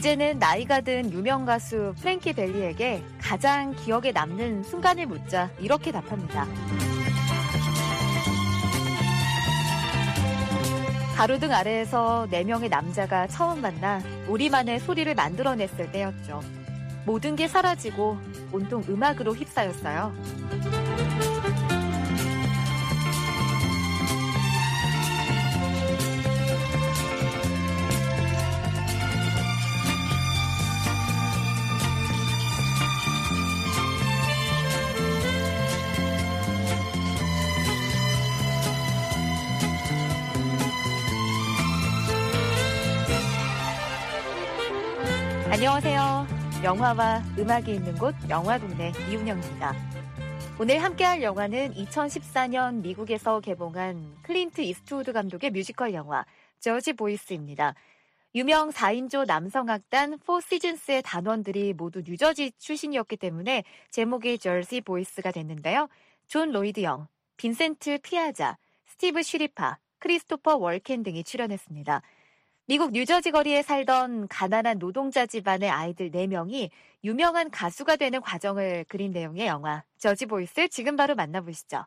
이제는 나이가 든 유명 가수 프랭키 벨리에게 가장 기억에 남는 순간을 묻자 이렇게 답합니다. 가로등 아래에서 4명의 남자가 처음 만나 우리만의 소리를 만들어냈을 때였죠. 모든 게 사라지고 온통 음악으로 휩싸였어요. 안녕하세요. 영화와 음악이 있는 곳 영화동네 이윤영입니다. 오늘 함께할 영화는 2014년 미국에서 개봉한 클린트 이스트우드 감독의 뮤지컬 영화 저지 보이스입니다. 유명 4인조 남성악단 4시즌스의 단원들이 모두 뉴저지 출신이었기 때문에 제목이 저지 보이스가 됐는데요. 존 로이드 영, 빈센트 피아자, 스티브 쉬리파, 크리스토퍼 월켄 등이 출연했습니다. 미국 뉴저지 거리에 살던 가난한 노동자 집안의 아이들 4명이 유명한 가수가 되는 과정을 그린 내용의 영화 저지 보이스 지금 바로 만나보시죠.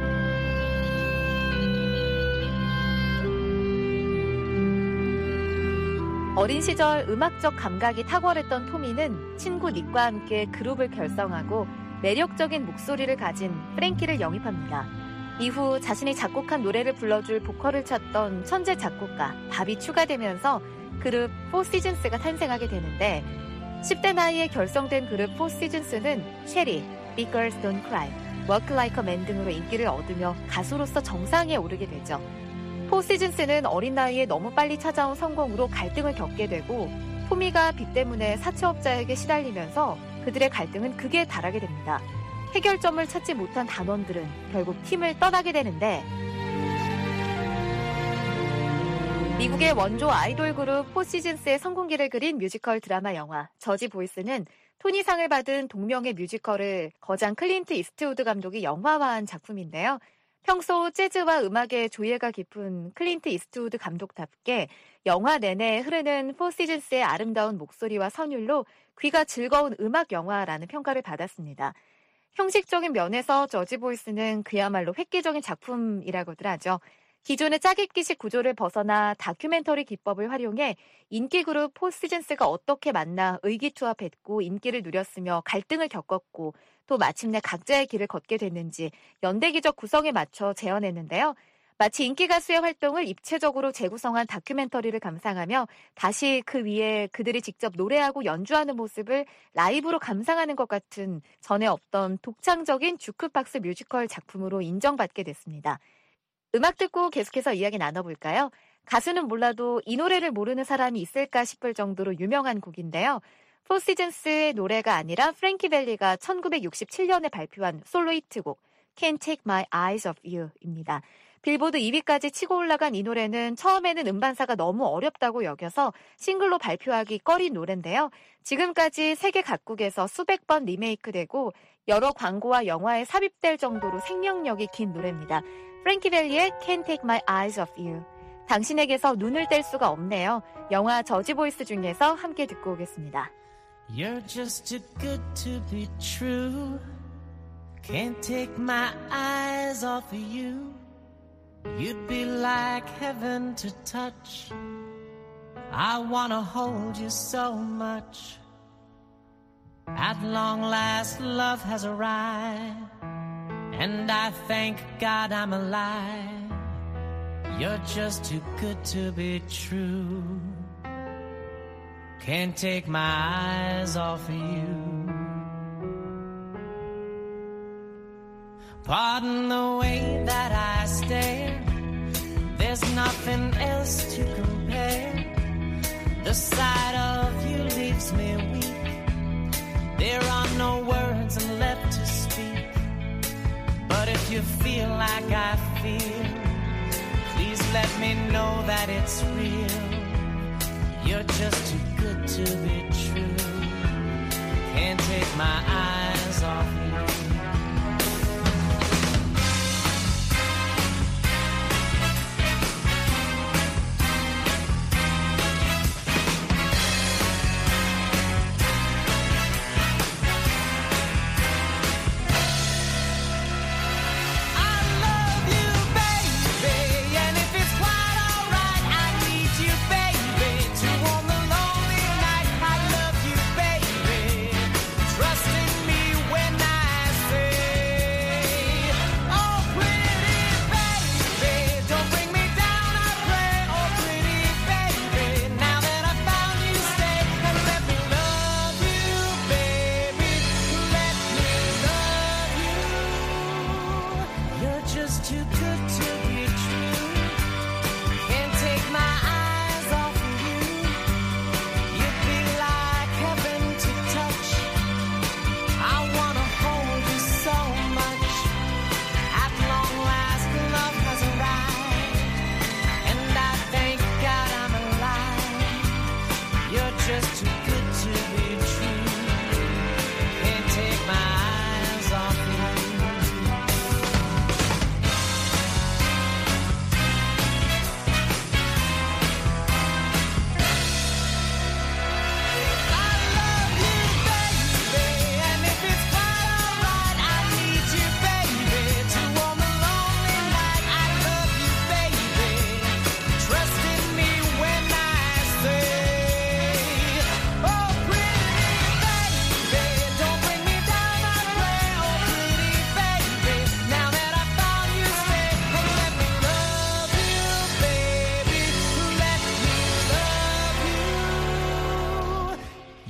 어린 시절 음악적 감각이 탁월했던 토미는 친구 닉과 함께 그룹을 결성하고 매력적인 목소리를 가진 프랭키를 영입합니다. 이후 자신이 작곡한 노래를 불러줄 보컬을 찾던 천재 작곡가 밥이 추가되면서 그룹 4시즌스가 탄생하게 되는데 10대 나이에 결성된 그룹 4시즌스는 체리, Big Girls Don't Cry, Walk Like a Man 등으로 인기를 얻으며 가수로서 정상에 오르게 되죠. 4시즌스는 어린 나이에 너무 빨리 찾아온 성공으로 갈등을 겪게 되고 토미가 빚 때문에 사채업자에게 시달리면서 그들의 갈등은 극에 달하게 됩니다. 해결점을 찾지 못한 단원들은 결국 팀을 떠나게 되는데 미국의 원조 아이돌 그룹 4시즌스의 성공기를 그린 뮤지컬 드라마 영화 저지 보이스는 토니상을 받은 동명의 뮤지컬을 거장 클린트 이스트우드 감독이 영화화한 작품인데요. 평소 재즈와 음악에 조예가 깊은 클린트 이스트우드 감독답게 영화 내내 흐르는 4시즌스의 아름다운 목소리와 선율로 귀가 즐거운 음악 영화라는 평가를 받았습니다. 형식적인 면에서 저지 보이스는 그야말로 획기적인 작품이라고들 하죠. 기존의 짜깁기식 구조를 벗어나 다큐멘터리 기법을 활용해 인기 그룹 4시즌스가 어떻게 만나 의기투합했고 인기를 누렸으며 갈등을 겪었고 또 마침내 각자의 길을 걷게 됐는지 연대기적 구성에 맞춰 재현했는데요. 마치 인기 가수의 활동을 입체적으로 재구성한 다큐멘터리를 감상하며 다시 그 위에 그들이 직접 노래하고 연주하는 모습을 라이브로 감상하는 것 같은 전에 없던 독창적인 주크박스 뮤지컬 작품으로 인정받게 됐습니다. 음악 듣고 계속해서 이야기 나눠볼까요? 가수는 몰라도 이 노래를 모르는 사람이 있을까 싶을 정도로 유명한 곡인데요. 4시즌스의 노래가 아니라 프랭키 벨리가 1967년에 발표한 솔로 히트곡 Can't Take My Eyes Off You입니다. 빌보드 2위까지 치고 올라간 이 노래는 처음에는 음반사가 너무 어렵다고 여겨서 싱글로 발표하기 꺼린 노래인데요. 지금까지 세계 각국에서 수백 번 리메이크되고 여러 광고와 영화에 삽입될 정도로 생명력이 긴 노래입니다. 프랭키 벨리의 Can't Take My Eyes Off You. 당신에게서 눈을 뗄 수가 없네요. 영화 저지 보이스 중에서 함께 듣고 오겠습니다. You're just too good to be true. Can't take my eyes off of you. You'd be like heaven to touch. I wanna hold you so much. At long last love has arrived, and I thank God I'm alive. You're just too good to be true. Can't take my eyes off of you. Pardon the way that I stare. There's nothing else to compare. The sight of you leaves me weak. There are no words left to speak. But if you feel like I feel, please let me know that it's real. You're just too good to be true. Can't take my eyes off you.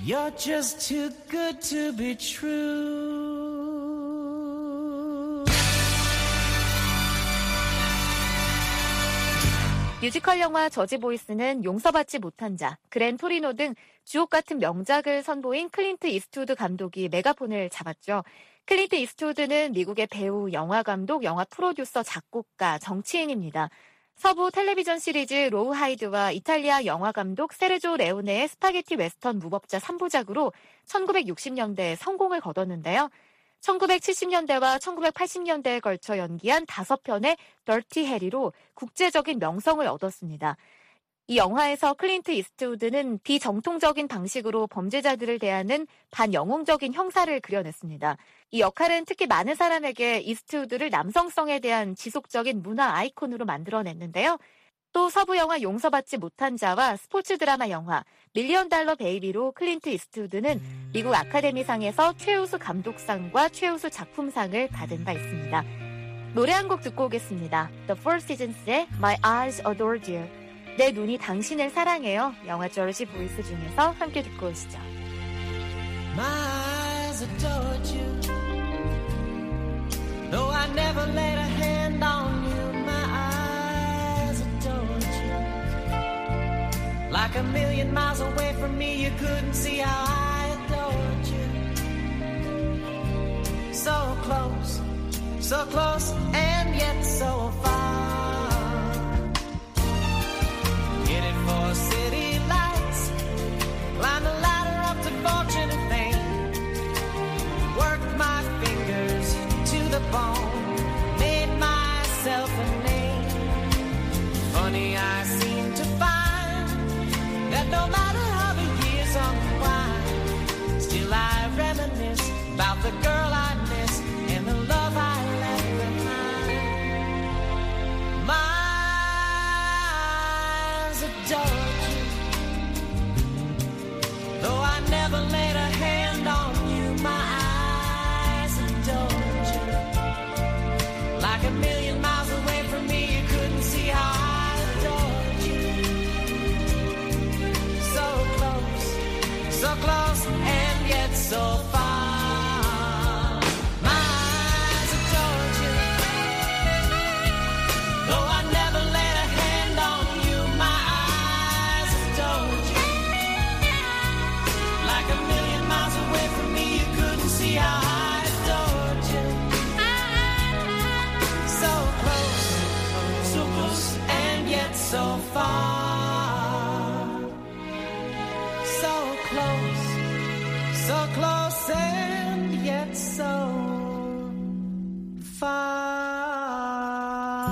You're just too good to be true. 뮤지컬 영화 저지보이스는 용서받지 못한 자, 그랜 토리노 등 주옥 같은 명작을 선보인 클린트 이스트우드 감독이 메가폰을 잡았죠. 클린트 이스트우드는 미국의 배우, 영화감독, 영화 프로듀서, 작곡가, 정치인입니다. 서부 텔레비전 시리즈 로우 하이드와 이탈리아 영화감독 세르조 레오네의 스파게티 웨스턴 무법자 3부작으로 1960년대에 성공을 거뒀는데요. 1970년대와 1980년대에 걸쳐 연기한 5편의 더티 해리로 국제적인 명성을 얻었습니다. 이 영화에서 클린트 이스트우드는 비정통적인 방식으로 범죄자들을 대하는 반영웅적인 형사를 그려냈습니다. 이 역할은 특히 많은 사람에게 이스트우드를 남성성에 대한 지속적인 문화 아이콘으로 만들어냈는데요. 또 서부 영화 용서받지 못한 자와 스포츠 드라마 영화 밀리언 달러 베이비로 클린트 이스트우드는 미국 아카데미상에서 최우수 감독상과 최우수 작품상을 받은 바 있습니다. 노래 한 곡 듣고 오겠습니다. The Four Seasons의 My Eyes Adored You. 내 눈이 당신을 사랑해요. 영화 저지 보이스 중에서 함께 듣고 오시죠. My eyes adored you. Though I never laid a hand on you, my eyes adored you. Like a million miles away from me, you couldn't see how I adored you. So close, and yet so far. Headed for city lights, climb the ladder up to fortune and fame. Worked my fingers to the bone, made myself a name. Funny, I seem to find that no matter how the years unwind, still I reminisce about the girl I miss and the love I left behind. My eyes adored you, though I never laid a hand on you. My eyes adored you, like a million miles away from me, you couldn't see how I adored you. So close, and yet so far. My eyes adored you, though I never laid a hand on you. My eyes adored you, like a million miles away from me, you couldn't see how I adored you. So close, and yet so far. So close and yet so far.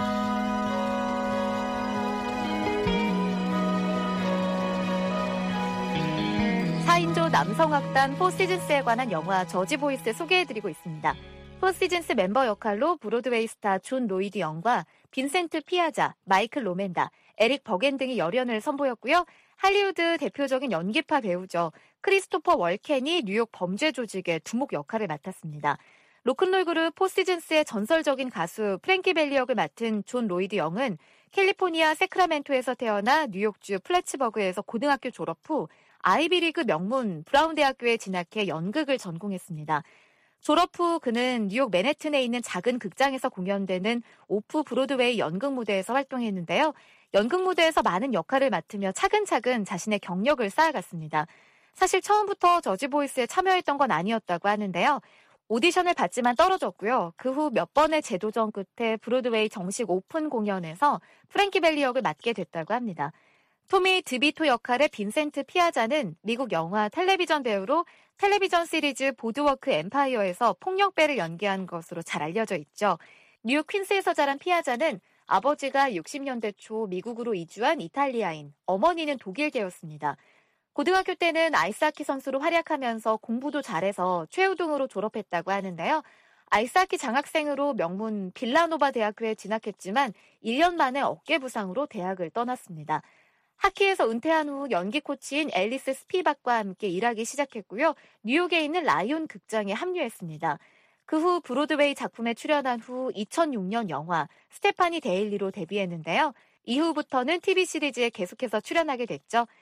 4인조 남성악단 포시즌스에 관한 영화 저지보이스 소개해드리고 있습니다. 포시즌스 멤버 역할로 브로드웨이 스타 존 로이드 영과 빈센트 피아자, 마이클 로멘다, 에릭 버겐 등이 열연을 선보였고요. 할리우드 대표적인 연기파 배우죠. 크리스토퍼 월켄이 뉴욕 범죄 조직의 두목 역할을 맡았습니다. 로큰롤 그룹 포시즌스의 전설적인 가수 프랭키 벨리 역을 맡은 존 로이드 영은 캘리포니아 세크라멘토에서 태어나 뉴욕주 플래츠버그에서 고등학교 졸업 후 아이비리그 명문 브라운 대학교에 진학해 연극을 전공했습니다. 졸업 후 그는 뉴욕 맨해튼에 있는 작은 극장에서 공연되는 오프 브로드웨이 연극 무대에서 활동했는데요. 연극 무대에서 많은 역할을 맡으며 차근차근 자신의 경력을 쌓아갔습니다. 사실 처음부터 저지보이스에 참여했던 건 아니었다고 하는데요. 오디션을 받지만 떨어졌고요. 그 후 몇 번의 재도전 끝에 브로드웨이 정식 오픈 공연에서 프랭키 벨리 역을 맡게 됐다고 합니다. 토미 드비토 역할의 빈센트 피아자는 미국 영화 텔레비전 배우로 텔레비전 시리즈 보드워크 엠파이어에서 폭력배를 연기한 것으로 잘 알려져 있죠. 뉴욕 퀸스에서 자란 피아자는 아버지가 60년대 초 미국으로 이주한 이탈리아인, 어머니는 독일계였습니다. 고등학교 때는 아이스하키 선수로 활약하면서 공부도 잘해서 최우등으로 졸업했다고 하는데요. 아이스하키 장학생으로 명문 빌라노바 대학교에 진학했지만 1년 만에 어깨 부상으로 대학을 떠났습니다. 하키에서 은퇴한 후 연기 코치인 앨리스 스피박과 함께 일하기 시작했고요. 뉴욕에 있는 라이온 극장에 합류했습니다. 그 후 브로드웨이 작품에 출연한 후 2006년 영화 스테파니 데일리로 데뷔했는데요. 이후부터는 TV 시리즈에 계속해서 출연하게 됐죠.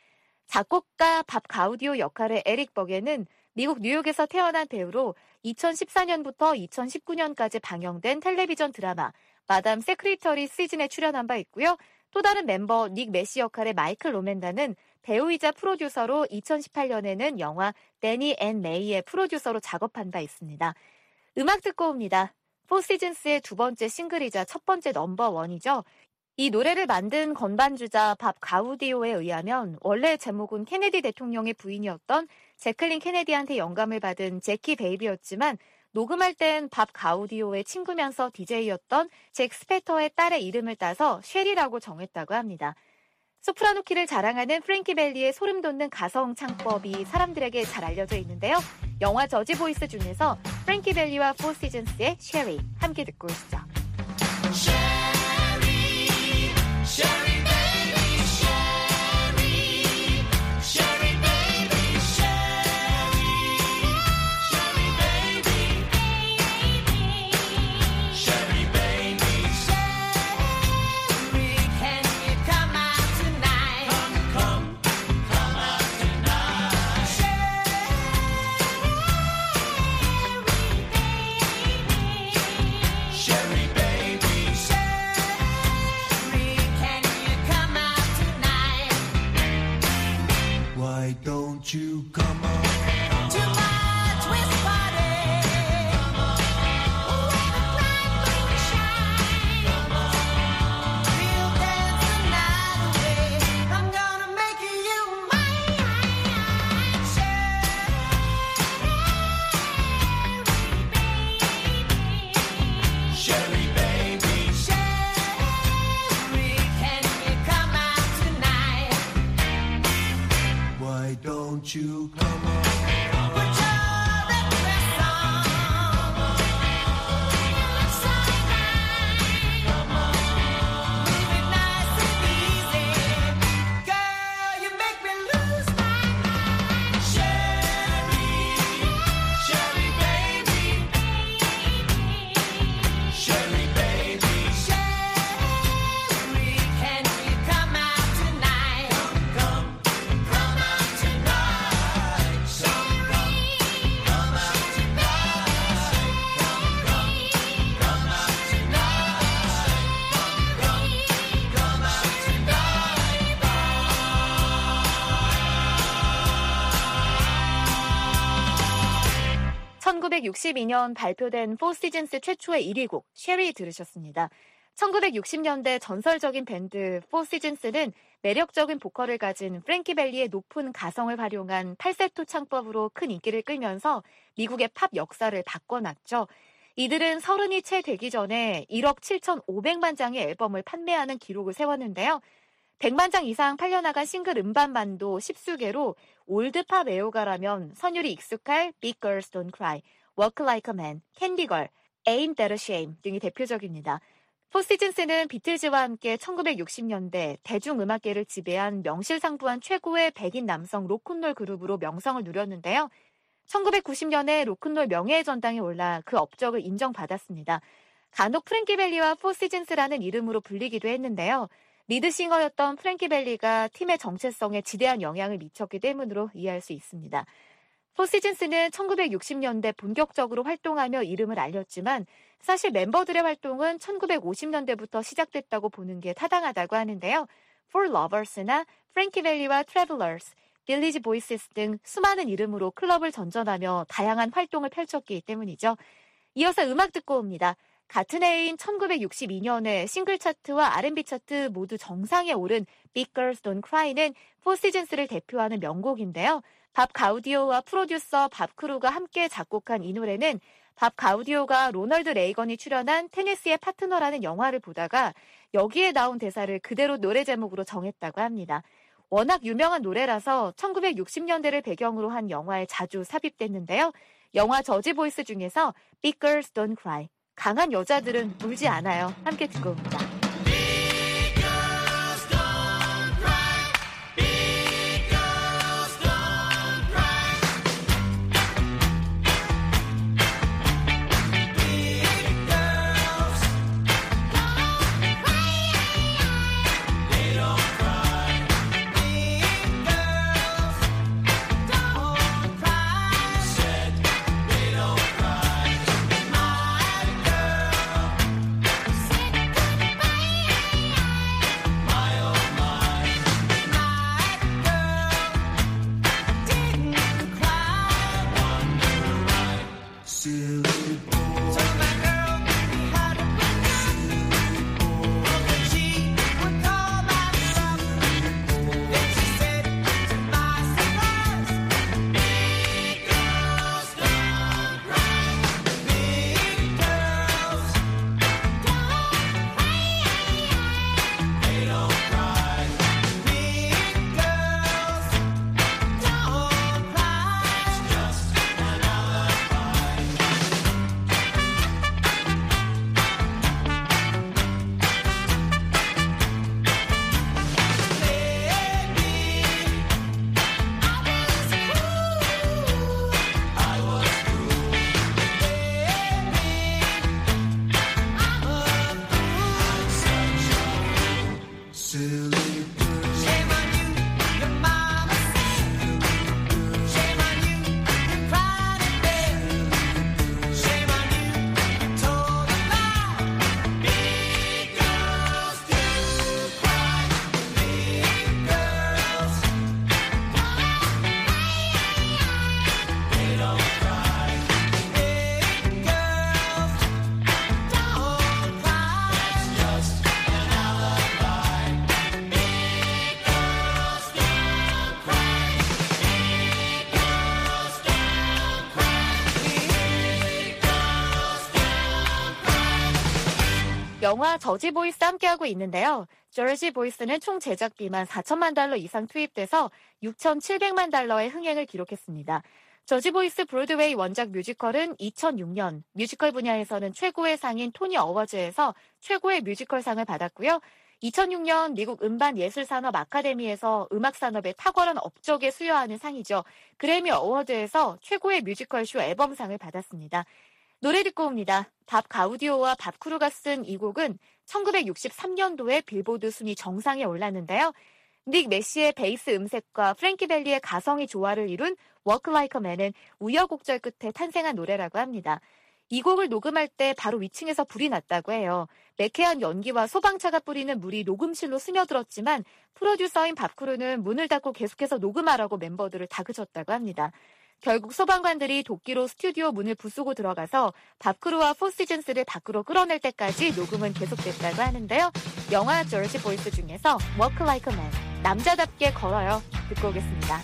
작곡가 밥 가우디오 역할의 에릭 버게는 미국 뉴욕에서 태어난 배우로 2014년부터 2019년까지 방영된 텔레비전 드라마 마담 세크리터리 시즌에 출연한 바 있고요. 또 다른 멤버 닉 매시 역할의 마이클 로멘다는 배우이자 프로듀서로 2018년에는 영화 데니 앤 메이의 프로듀서로 작업한 바 있습니다. 음악 듣고 옵니다. 포 시즌스의 두 번째 싱글이자 첫 번째 넘버원이죠. 이 노래를 만든 건반주자 밥 가우디오에 의하면 원래 제목은 케네디 대통령의 부인이었던 제클린 케네디한테 영감을 받은 제키 베이비였지만 녹음할 땐 밥 가우디오의 친구면서 DJ였던 잭 스페터의 딸의 이름을 따서 쉐리라고 정했다고 합니다. 소프라노 키를 자랑하는 프랭키 벨리의 소름 돋는 가성 창법이 사람들에게 잘 알려져 있는데요. 영화 저지 보이스 중에서 프랭키 벨리와 포 시즌스의 쉐리 함께 듣고 오시죠. Sherry baby, Sherry, Sherry baby, Sherry baby, Sherry baby, Sherry, can you come out tonight? Come out tonight. Sherry baby, why don't you come on to my twist party? Come on, where the bright moon shines. Come on, we'll dance the night away. I'm gonna make you mine. Sherry baby, Sherry, can you come out tonight? Why don't you come on? Put your red dress on. It's alright. Come on. Leave it nice and easy. Girl, you make me lose my mind. Sherry, Sherry baby. Sherry baby. Sherry, can you come out tonight? Come out tonight. Come out tonight. 1962년 발표된 포 시즌스 최초의 1위 곡 쉐리 들으셨습니다. 1960년대 전설적인 밴드 포 시즌스는 매력적인 보컬을 가진 프랭키 벨리의 높은 가성을 활용한 팔세토 창법으로 큰 인기를 끌면서 미국의 팝 역사를 바꿔놨죠. 이들은 30이 채 되기 전에 1억 7,500만 장의 앨범을 판매하는 기록을 세웠는데요. 100만 장 이상 팔려나간 싱글 음반만도 10수개로 올드팝 애호가라면 선율이 익숙할 Big Girls Don't Cry, Walk Like a Man, Candy Girl, Ain't That a Shame 등이 대표적입니다. 포 시즌스는 비틀즈와 함께 1960년대 대중음악계를 지배한 명실상부한 최고의 백인 남성 로큰롤 그룹으로 명성을 누렸는데요. 1990년에 로큰롤 명예의 전당에 올라 그 업적을 인정받았습니다. 간혹 프랭키 벨리와 포 시즌스라는 이름으로 불리기도 했는데요. 리드싱어였던 프랭키 벨리가 팀의 정체성에 지대한 영향을 미쳤기 때문으로 이해할 수 있습니다. 포 시즌스는 1960년대 본격적으로 활동하며 이름을 알렸지만 사실 멤버들의 활동은 1950년대부터 시작됐다고 보는 게 타당하다고 하는데요. For Lovers나 프랭키 벨리와 Travelers, 빌리지 보이스스 등 수많은 이름으로 클럽을 전전하며 다양한 활동을 펼쳤기 때문이죠. 이어서 음악 듣고 옵니다. 같은 해인 1962년에 싱글 차트와 R&B 차트 모두 정상에 오른 Big Girls Don't Cry는 포 시즌스를 대표하는 명곡인데요. 밥 가우디오와 프로듀서 밥 크루가 함께 작곡한 이 노래는 밥 가우디오가 로널드 레이건이 출연한 테네시의 파트너라는 영화를 보다가 여기에 나온 대사를 그대로 노래 제목으로 정했다고 합니다. 워낙 유명한 노래라서 1960년대를 배경으로 한 영화에 자주 삽입됐는데요. 영화 저지 보이스 중에서 Big Girls Don't Cry, 강한 여자들은 울지 않아요. 함께 듣고 옵니다. 영화 저지 보이스 함께하고 있는데요. 저지 보이스는 총 제작비만 $4,000만 이상 투입돼서 $6,700만 흥행을 기록했습니다. 저지 보이스 브로드웨이 원작 뮤지컬은 2006년 뮤지컬 분야에서는 최고의 상인 토니 어워즈에서 최고의 뮤지컬상을 받았고요. 2006년 미국 음반예술산업 아카데미에서 음악산업의 탁월한 업적에 수여하는 상이죠. 그래미 어워드에서 최고의 뮤지컬쇼 앨범상을 받았습니다. 노래 듣고 옵니다. 밥 가우디오와 밥 크루가 쓴 이 곡은 1963년도에 빌보드 순위 정상에 올랐는데요. 닉 메시의 베이스 음색과 프랭키 벨리의 가성이 조화를 이룬 Walk Like a Man은 우여곡절 끝에 탄생한 노래라고 합니다. 이 곡을 녹음할 때 바로 위층에서 불이 났다고 해요. 매캐한 연기와 소방차가 뿌리는 물이 녹음실로 스며들었지만 프로듀서인 밥 크루는 문을 닫고 계속해서 녹음하라고 멤버들을 다그쳤다고 합니다. 결국 소방관들이 도끼로 스튜디오 문을 부수고 들어가서 밥 크루와 포시즌스를 밖으로 끌어낼 때까지 녹음은 계속됐다고 하는데요. 영화 저지 보이스 중에서 Walk Like a Man, 남자답게 걸어요. 듣고 오겠습니다.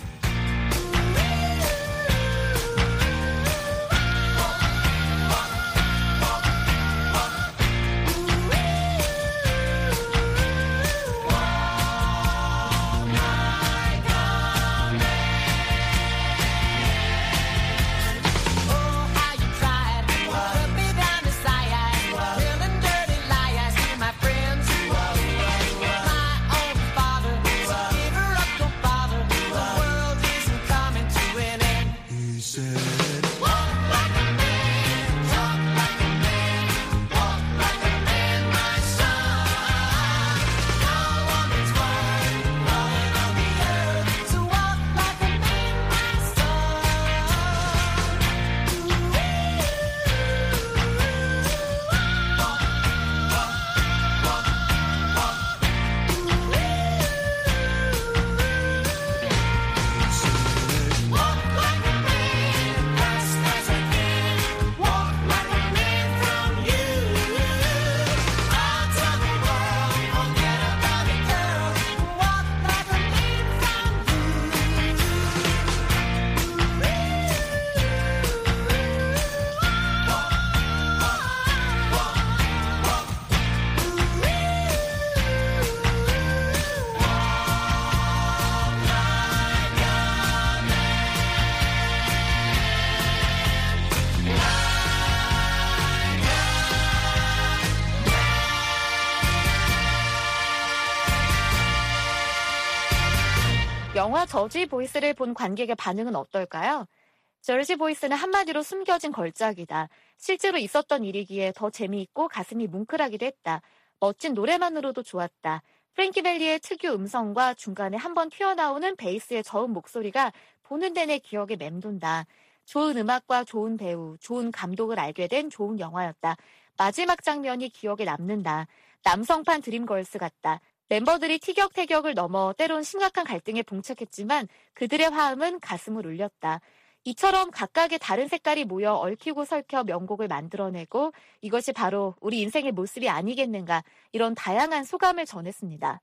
영화 저지 보이스를 본 관객의 반응은 어떨까요? 저지 보이스는 한마디로 숨겨진 걸작이다. 실제로 있었던 일이기에 더 재미있고 가슴이 뭉클하기도 했다. 멋진 노래만으로도 좋았다. 프랭키 벨리의 특유 음성과 중간에 한번 튀어나오는 베이스의 저음 목소리가 보는 내내 기억에 맴돈다. 좋은 음악과 좋은 배우, 좋은 감독을 알게 된 좋은 영화였다. 마지막 장면이 기억에 남는다. 남성판 드림걸스 같다. 멤버들이 티격태격을 넘어 때론 심각한 갈등에 봉착했지만 그들의 화음은 가슴을 울렸다. 이처럼 각각의 다른 색깔이 모여 얽히고 설켜 명곡을 만들어내고 이것이 바로 우리 인생의 모습이 아니겠는가, 이런 다양한 소감을 전했습니다.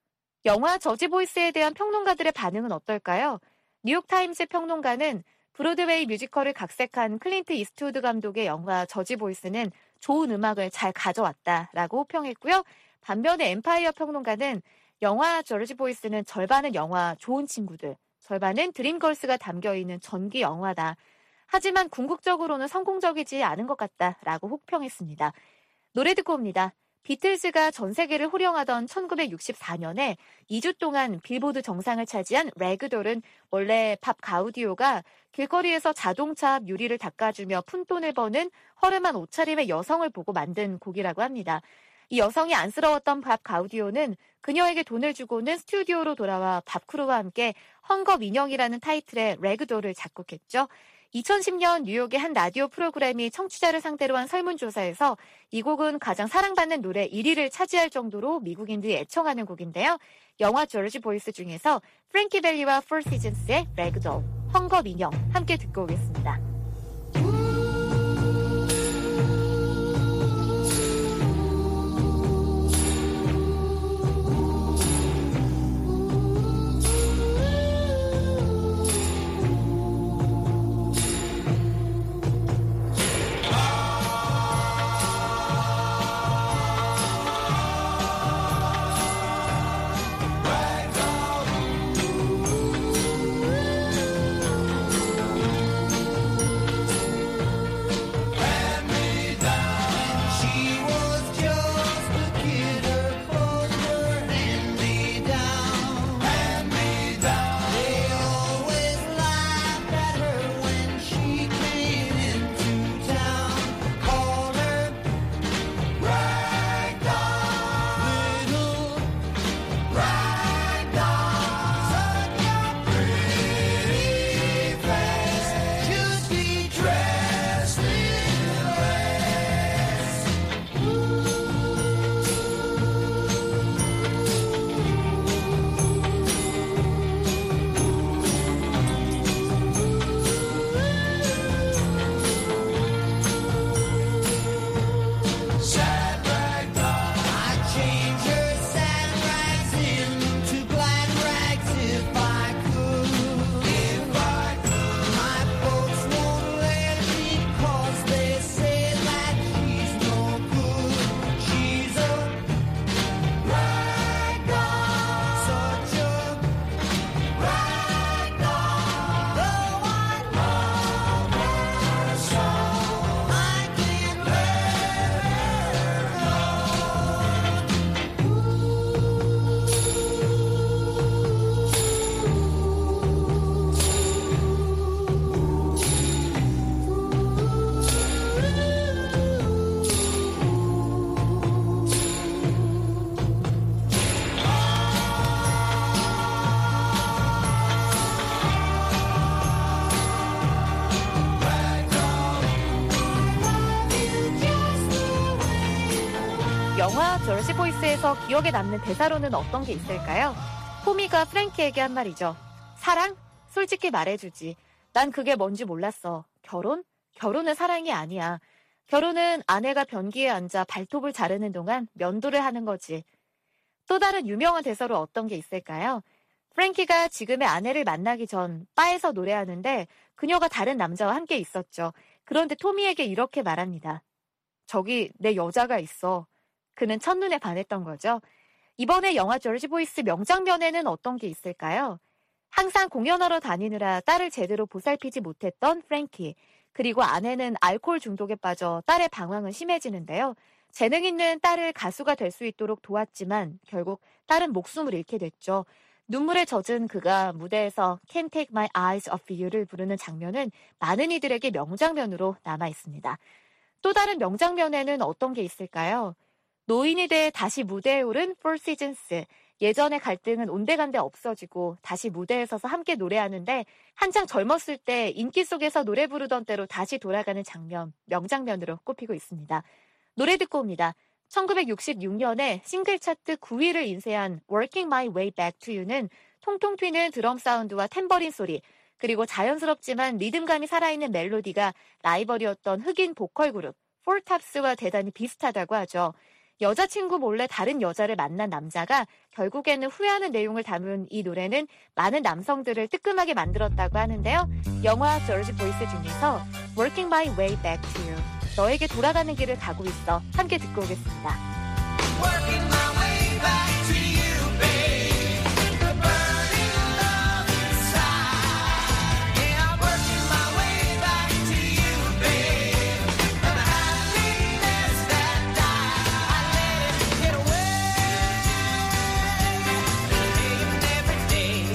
영화 저지 보이스에 대한 평론가들의 반응은 어떨까요? 뉴욕타임스 평론가는 브로드웨이 뮤지컬을 각색한 클린트 이스트우드 감독의 영화 저지 보이스는 좋은 음악을 잘 가져왔다라고 호평했고요. 반면에 엠파이어 평론가는 영화 저지 보이스는 절반은 영화 좋은 친구들, 절반은 드림걸스가 담겨있는 전기 영화다. 하지만 궁극적으로는 성공적이지 않은 것 같다라고 혹평했습니다. 노래 듣고 옵니다. 비틀즈가 전 세계를 호령하던 1964년에 2주 동안 빌보드 정상을 차지한 레그돌은 원래 밥 가우디오가 길거리에서 자동차 앞 유리를 닦아주며 푼돈을 버는 허름한 옷차림의 여성을 보고 만든 곡이라고 합니다. 이 여성이 안쓰러웠던 밥 가우디오는 그녀에게 돈을 주고는 스튜디오로 돌아와 밥 크루와 함께 헝거 민영이라는 타이틀의 레그돌을 작곡했죠. 2010년 뉴욕의 한 라디오 프로그램이 청취자를 상대로 한 설문조사에서 이 곡은 가장 사랑받는 노래 1위를 차지할 정도로 미국인들이 애청하는 곡인데요. 영화 저지 보이스 중에서 프랭키 벨리와 포 시즌스의 레그돌, 헝거 민영 함께 듣고 오겠습니다. 저지 보이스에서 기억에 남는 대사로는 어떤 게 있을까요? 토미가 프랭키에게 한 말이죠. 사랑? 솔직히 말해주지. 난 그게 뭔지 몰랐어. 결혼? 결혼은 사랑이 아니야. 결혼은 아내가 변기에 앉아 발톱을 자르는 동안 면도를 하는 거지. 또 다른 유명한 대사로 어떤 게 있을까요? 프랭키가 지금의 아내를 만나기 전 바에서 노래하는데 그녀가 다른 남자와 함께 있었죠. 그런데 토미에게 이렇게 말합니다. 저기 내 여자가 있어. 그는 첫눈에 반했던 거죠. 이번에 영화 저지 보이스 명장면에는 어떤 게 있을까요? 항상 공연하러 다니느라 딸을 제대로 보살피지 못했던 프랭키. 그리고 아내는 알코올 중독에 빠져 딸의 방황은 심해지는데요. 재능 있는 딸을 가수가 될 수 있도록 도왔지만 결국 딸은 목숨을 잃게 됐죠. 눈물에 젖은 그가 무대에서 Can't Take My Eyes Off You를 부르는 장면은 많은 이들에게 명장면으로 남아있습니다. 또 다른 명장면에는 어떤 게 있을까요? 노인이 돼 다시 무대에 오른 Four Seasons. 예전의 갈등은 온데간데 없어지고 다시 무대에 서서 함께 노래하는데 한창 젊었을 때 인기 속에서 노래 부르던 때로 다시 돌아가는 장면, 명장면으로 꼽히고 있습니다. 노래 듣고 옵니다. 1966년에 싱글 차트 9위를 인쇄한 Working My Way Back to You는 통통 튀는 드럼 사운드와 탬버린 소리, 그리고 자연스럽지만 리듬감이 살아있는 멜로디가 라이벌이었던 흑인 보컬 그룹 Four Tops와 대단히 비슷하다고 하죠. 여자친구 몰래 다른 여자를 만난 남자가 결국에는 후회하는 내용을 담은 이 노래는 많은 남성들을 뜨끔하게 만들었다고 하는데요. 영화 저지 보이스 중에서 Working My Way Back to You, 너에게 돌아가는 길을 가고 있어. 함께 듣고 오겠습니다. Working my way back to you, babe. The burning love inside. Yeah, I'm working my way back to you, babe. And the happiness that died, I let it get away. Every day.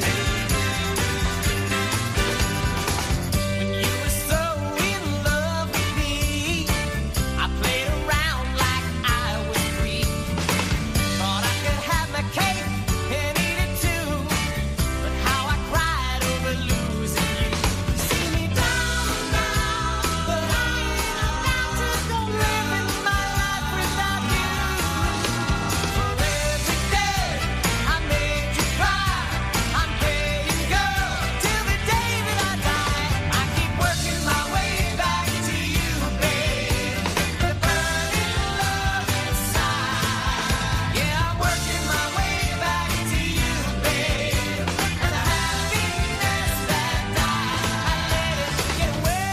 When you were so in love with me, I played around like I was free. Thought I could have my cake and eat it too. But how I cried over losing you. You see me down now, but I'm about to go living my life without you. For every day I made you cry, I'm paying girl till the day that I die. I keep working my way back to you, babe. The burning love inside. Yeah, I'm working my way back to you, babe. And the happiness that died, I let it get away.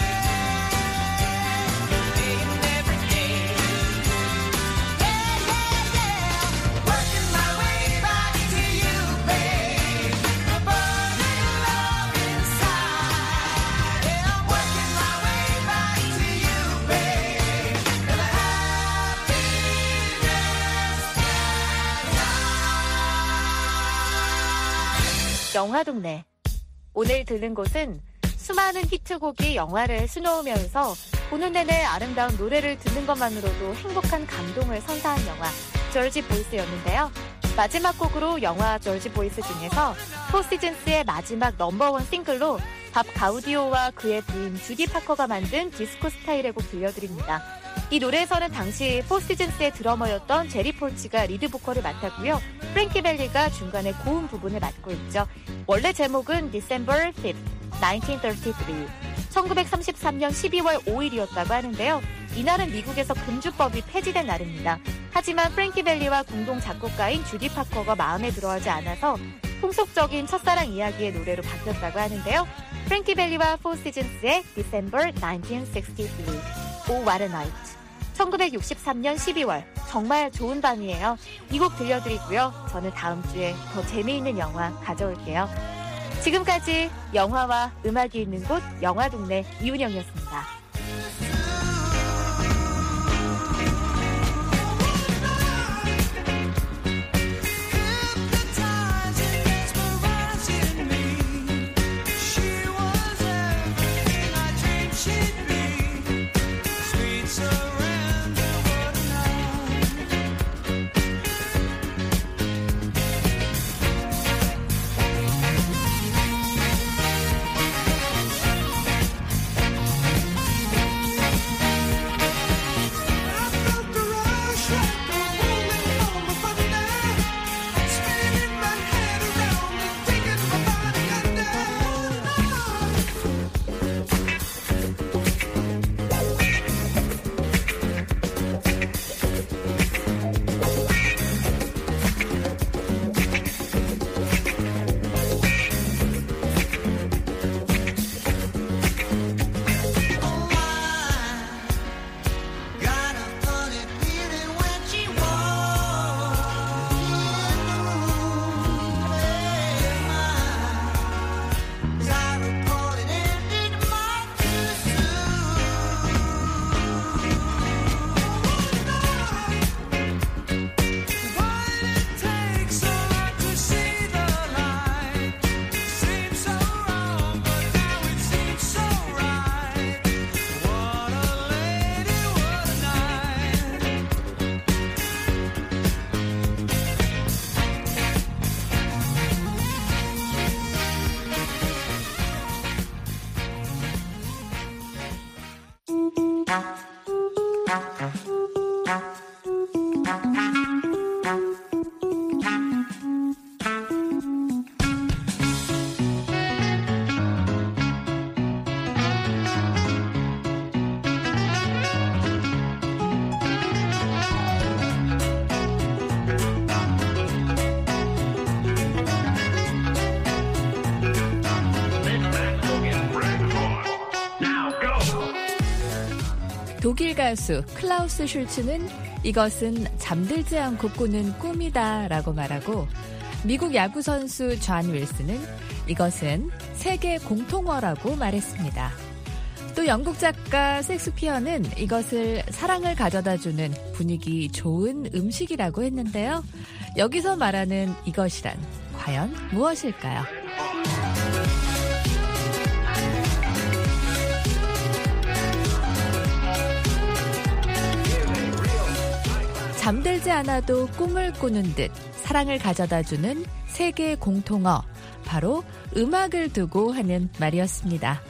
Day and every day. Yeah, yeah, yeah. Working my way back to you, babe. The burning love inside. Yeah, I'm working my way back to you, babe. And the 영화 동네. 오늘 들른 곳은 수많은 히트곡이 영화를 수놓으면서 보는 내내 아름다운 노래를 듣는 것만으로도 행복한 감동을 선사한 영화 저지 보이스였는데요. 마지막 곡으로 영화 저지 보이스 중에서 포 시즌스의 마지막 넘버원 싱글로 밥 가우디오와 그의 부인 주디 파커가 만든 디스코 스타일의 곡 들려드립니다. 이 노래에서는 당시 포 시즌스의 드러머였던 제리 폴치가 리드 보컬을 맡았고요. 프랭키 벨리가 중간에 고음 부분을 맡고 있죠. 원래 제목은 December 5th, 1933, 1933년 12월 5일이었다고 하는데요. 이날은 미국에서 금주법이 폐지된 날입니다. 하지만 프랭키 벨리와 공동 작곡가인 주디 파커가 마음에 들어하지 않아서 통속적인 첫사랑 이야기의 노래로 바뀌었다고 하는데요. 프랭키 벨리와 포 시즌스의 December 1963, Oh What a Night. 1963년 12월, 정말 좋은 밤이에요. 이 곡 들려드리고요. 저는 다음 주에 더 재미있는 영화 가져올게요. 지금까지 영화와 음악이 있는 곳 영화동네 이은영이었습니다. 독일 가수 클라우스 슐츠는 이것은 잠들지 않고 꾸는 꿈이다 라고 말하고, 미국 야구선수 존 윌슨은 이것은 세계 공통어라고 말했습니다. 또 영국 작가 섹스피어는 이것을 사랑을 가져다주는 분위기 좋은 음식이라고 했는데요. 여기서 말하는 이것이란 과연 무엇일까요? 잠들지 않아도 꿈을 꾸는 듯 사랑을 가져다주는 세계 공통어, 바로 음악을 두고 하는 말이었습니다.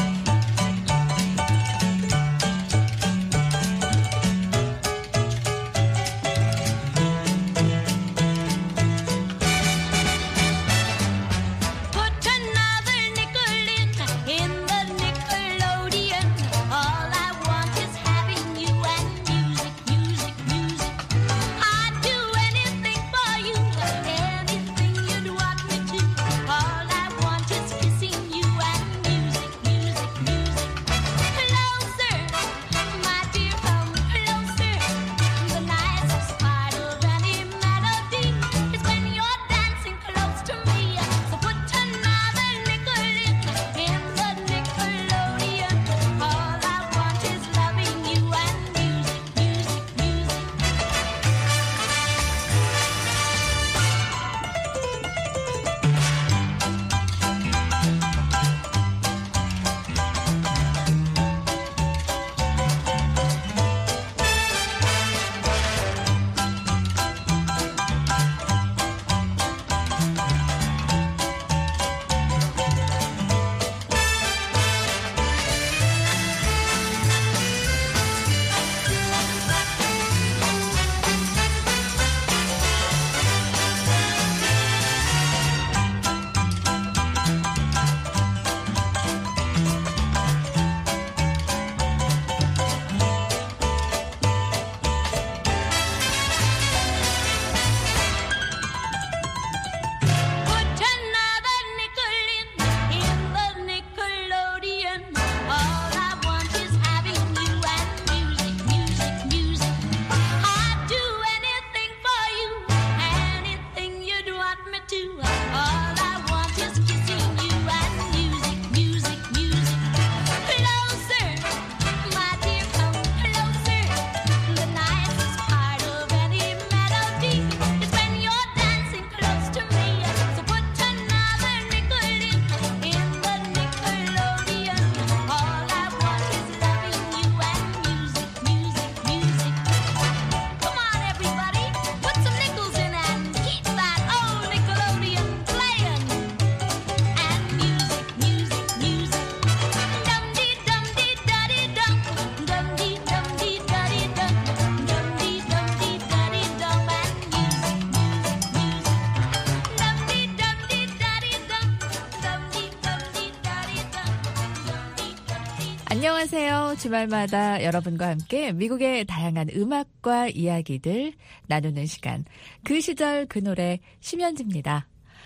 안녕하세요. 주말마다 여러분과 함께 미국의 다양한 음악과 이야기들 나누는 시간, 그 시절 그 노래 심연지입니다.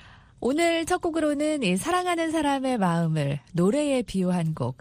오늘 첫 곡으로는 이 사랑하는 사람의 마음을 노래에 비유한 곡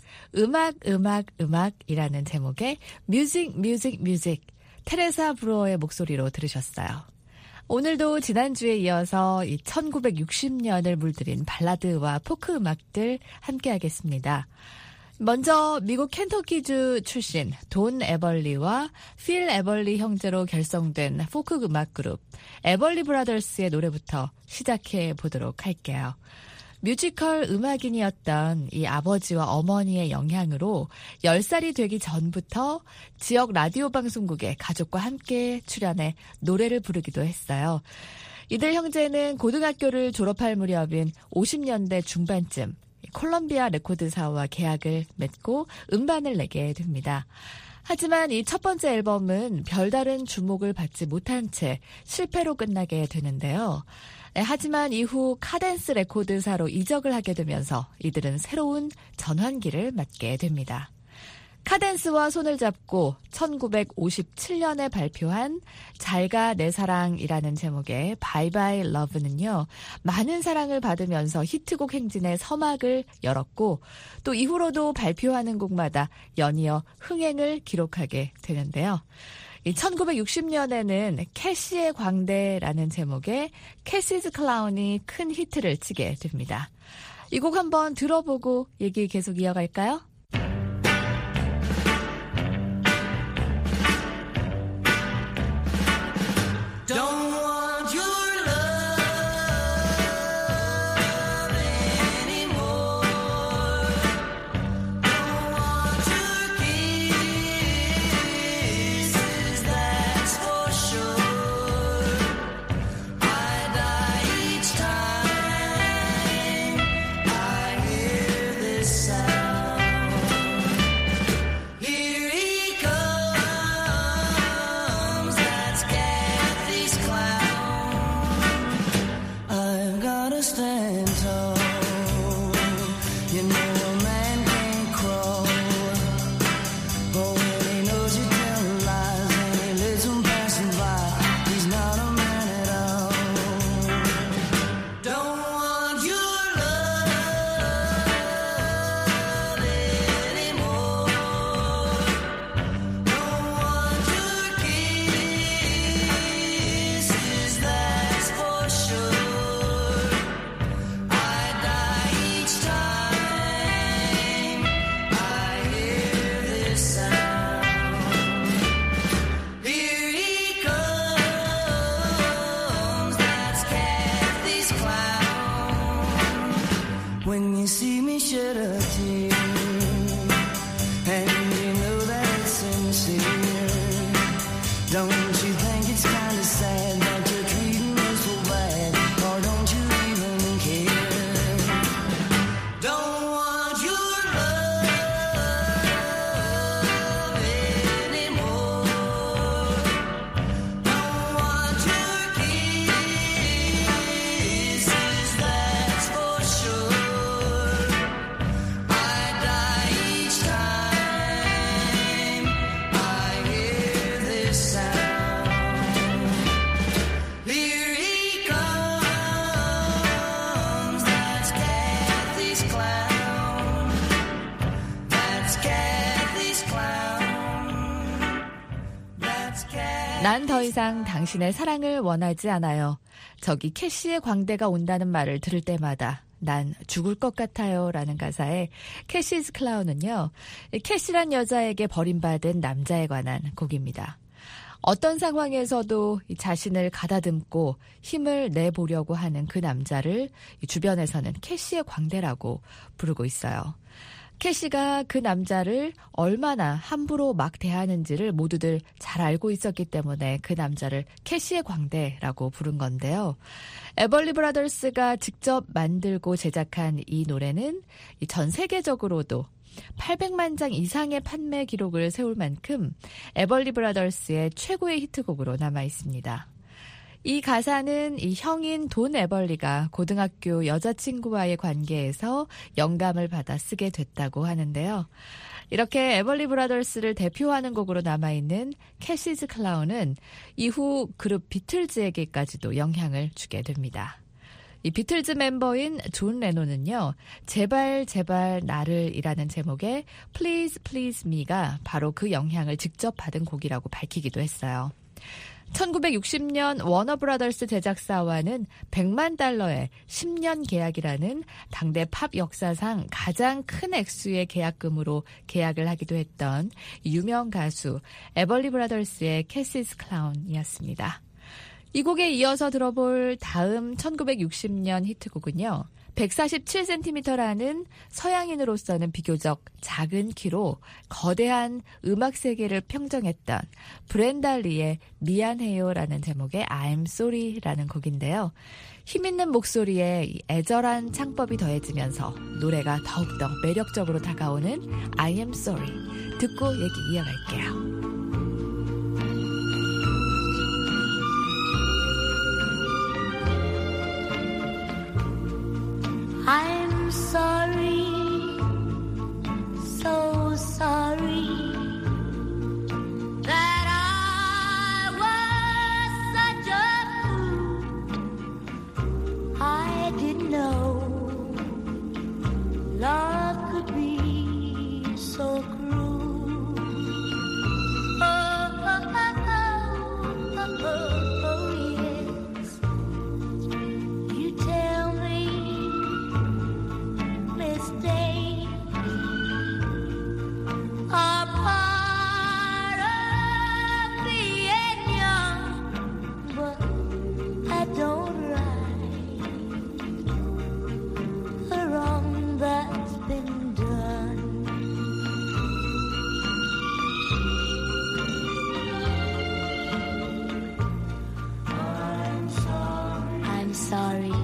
음악이라는 제목의 뮤직 테레사 브루어의 목소리로 들으셨어요. 오늘도 지난주에 이어서 이 1960년을 물들인 발라드와 포크 음악들 함께 하겠습니다. 먼저 미국 켄터키주 출신 돈 에벌리와 필 에벌리 형제로 결성된 포크 음악 그룹 에벌리 브라더스의 노래부터 시작해 보도록 할게요. 뮤지컬 음악인이었던 이 아버지와 어머니의 영향으로 10살이 되기 전부터 지역 라디오 방송국에 가족과 함께 출연해 노래를 부르기도 했어요. 이들 형제는 고등학교를 졸업할 무렵인 50년대 중반쯤 콜럼비아 레코드사와 계약을 맺고 음반을 내게 됩니다. 하지만 이 첫 번째 앨범은 별다른 주목을 받지 못한 채 실패로 끝나게 되는데요. 하지만 이후 카덴스 레코드사로 이적을 하게 되면서 이들은 새로운 전환기를 맞게 됩니다. 카덴스와 손을 잡고 1957년에 발표한 잘가 내 사랑이라는 제목의 바이바이 러브는요. 많은 사랑을 받으면서 히트곡 행진의 서막을 열었고 또 이후로도 발표하는 곡마다 연이어 흥행을 기록하게 되는데요. 1960년에는 캐시의 광대라는 제목의 캐시즈 클라운이 큰 히트를 치게 됩니다. 이 곡 한번 들어보고 얘기 계속 이어갈까요? When you see me shed a tear, and you know that it's sincere, don't you think it's kind of sad that you're treating me so bad, or don't you even care? Don't want your love anymore, don't want your kisses, that's for sure. 난 더 이상 당신의 사랑을 원하지 않아요. 저기 캐시의 광대가 온다는 말을 들을 때마다 난 죽을 것 같아요 라는 가사의 캐시즈 클라운은요. 캐시란 여자에게 버림받은 남자에 관한 곡입니다. 어떤 상황에서도 자신을 가다듬고 힘을 내보려고 하는 그 남자를 주변에서는 캐시의 광대라고 부르고 있어요. 캐시가 그 남자를 얼마나 함부로 막 대하는지를 모두들 잘 알고 있었기 때문에 그 남자를 캐시의 광대라고 부른 건데요. 에벌리 브라더스가 직접 만들고 제작한 이 노래는 전 세계적으로도 800만 장 이상의 판매 기록을 세울 만큼 에벌리 브라더스의 최고의 히트곡으로 남아 있습니다. 이 가사는 이 형인 돈 에벌리가 고등학교 여자친구와의 관계에서 영감을 받아 쓰게 됐다고 하는데요. 이렇게 에벌리 브라더스를 대표하는 곡으로 남아있는 캐시즈 클라운은 이후 그룹 비틀즈에게까지도 영향을 주게 됩니다. 이 비틀즈 멤버인 존 레논은요. 제발 제발 나를 이라는 제목의 Please Please Me가 바로 그 영향을 직접 받은 곡이라고 밝히기도 했어요. 1960년 워너브라더스 제작사와는 100만 달러의 10년 계약이라는 당대 팝 역사상 가장 큰 액수의 계약금으로 계약을 하기도 했던 유명 가수 에벌리 브라더스의 캐시즈 클라운이었습니다. 이 곡에 이어서 들어볼 다음 1960년 히트곡은요. 147cm라는 서양인으로서는 비교적 작은 키로 거대한 음악 세계를 평정했던 브렌다 리의 미안해요라는 제목의 I'm Sorry라는 곡인데요. 힘있는 목소리에 애절한 창법이 더해지면서 노래가 더욱더 매력적으로 다가오는 I am sorry 듣고 얘기 이어갈게요. I'm sorry, so sorry. to be so cruel. Yes. You tell me mistakes are part of being young, but I don't right the wrong that's been done. I'm sorry,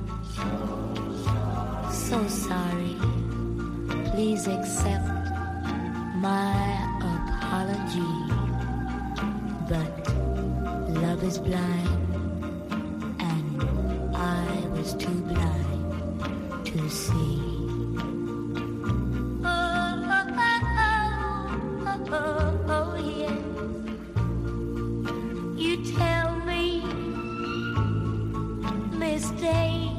so sorry. Please accept my apology. But love is blind, and I was too blind to see. Oh, yeah. You tell me mistakes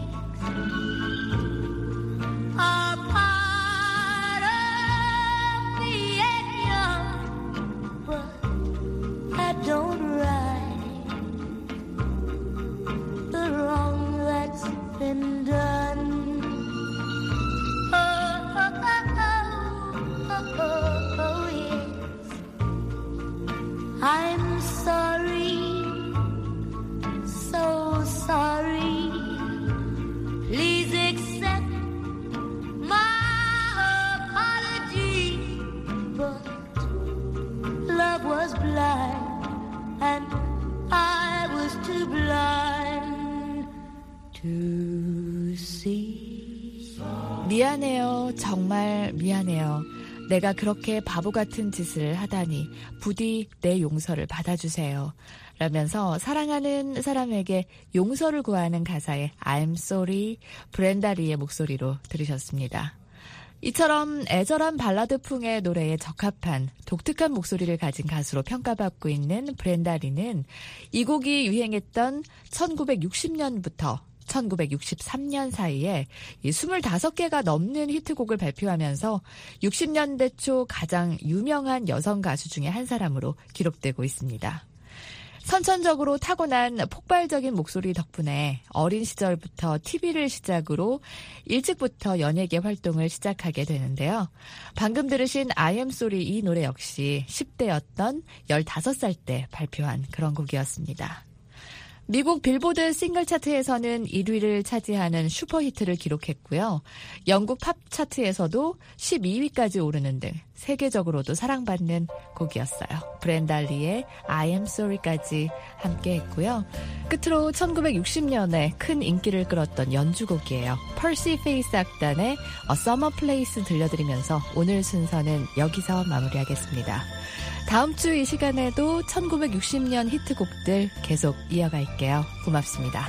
are part of being young, but I don't right the wrong that's been done. Oh, yes. I'm sorry, so sorry. Please accept my apology. But love was blind, and I was too blind to see. 미안해요. 정말 미안해요. 내가 그렇게 바보 같은 짓을 하다니 부디 내 용서를 받아주세요. 라면서 사랑하는 사람에게 용서를 구하는 가사의 I'm sorry, 브렌다 리의 목소리로 들으셨습니다. 이처럼 애절한 발라드풍의 노래에 적합한 독특한 목소리를 가진 가수로 평가받고 있는 브렌다 리는 이 곡이 유행했던 1960년부터 1963년 사이에 25개가 넘는 히트곡을 발표하면서 60년대 초 가장 유명한 여성 가수 중에 한 사람으로 기록되고 있습니다. 선천적으로 타고난 폭발적인 목소리 덕분에 어린 시절부터 TV를 시작으로 일찍부터 연예계 활동을 시작하게 되는데요. 방금 들으신 I am sorry 이 노래 역시 10대였던 15살 때 발표한 그런 곡이었습니다. 미국 빌보드 싱글 차트에서는 1위를 차지하는 슈퍼히트를 기록했고요. 영국 팝 차트에서도 12위까지 오르는 등 세계적으로도 사랑받는 곡이었어요. 브렌다 리의 I am sorry까지 함께 했고요. 끝으로 1960년에 큰 인기를 끌었던 연주곡이에요. 펄시 페이스 악단의 A Summer Place 들려드리면서 오늘 순서는 여기서 마무리하겠습니다. 다음 주 이 시간에도 1960년 히트곡들 계속 이어갈게요. 고맙습니다.